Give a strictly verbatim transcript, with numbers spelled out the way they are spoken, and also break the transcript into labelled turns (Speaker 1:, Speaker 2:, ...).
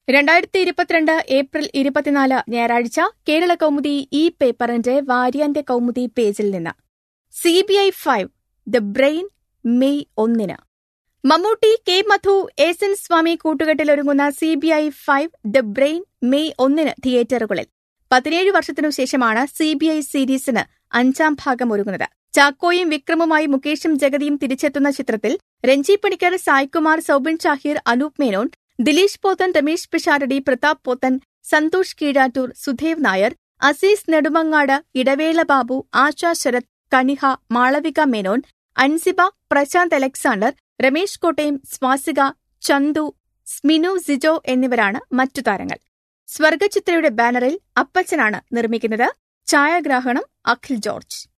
Speaker 1: രണ്ടായിരത്തി ഇരുപത്തിരണ്ട് ഏപ്രിൽ ഇരുപത്തിനാല് ഞായറാഴ്ച കേരള കൗമുദി ഈ പേപ്പറിന്റെ വാര്യാന്റെ കൗമുദി പേജിൽ നിന്ന് C B I five the brain May ഒന്നിന് Mammootty, K Madhu, S N Swamy കൂട്ടുകെട്ടിലൊരുങ്ങുന്ന C B I five the brain May ഒന്നിന് തിയേറ്ററുകളിൽ. പതിനേഴ് വർഷത്തിനു ശേഷമാണ് സി ബി ഐ സീരീസിന് അഞ്ചാം ഭാഗം ഒരുങ്ങുന്നത്. ചാക്കോയും വിക്രമുമായി മുകേഷും ജഗതിയും തിരിച്ചെത്തുന്ന ചിത്രത്തിൽ രഞ്ജി പണിക്കർ, സായ്കുമാർ, സൌബിൻ ഷാഹിർ, അനൂപ് മേനോൻ, ദിലീഷ് പോത്തൻ, രമേശ് പിഷാരടി, പ്രതാപ് പോത്തൻ, സന്തോഷ് കീഴാറ്റൂർ, സുധേവ് നായർ, അസീസ് നെടുമങ്ങാട്, ഇടവേള ബാബു, ആശാ ശരത്, കനിഹ, മാളവിക മേനോൻ, അൻസിബ, പ്രശാന്ത് അലക്സാണ്ടർ, രമേശ് കോട്ടയം, സ്വാസിക, ചന്തു, സ്മിനു സിജോ എന്നിവരാണ് മറ്റു താരങ്ങൾ. സ്വർഗചിത്രയുടെ ബാനറിൽ അപ്പച്ചനാണ് നിർമ്മിക്കുന്നത്. ഛായാഗ്രാഹണം അഖിൽ ജോർജ്.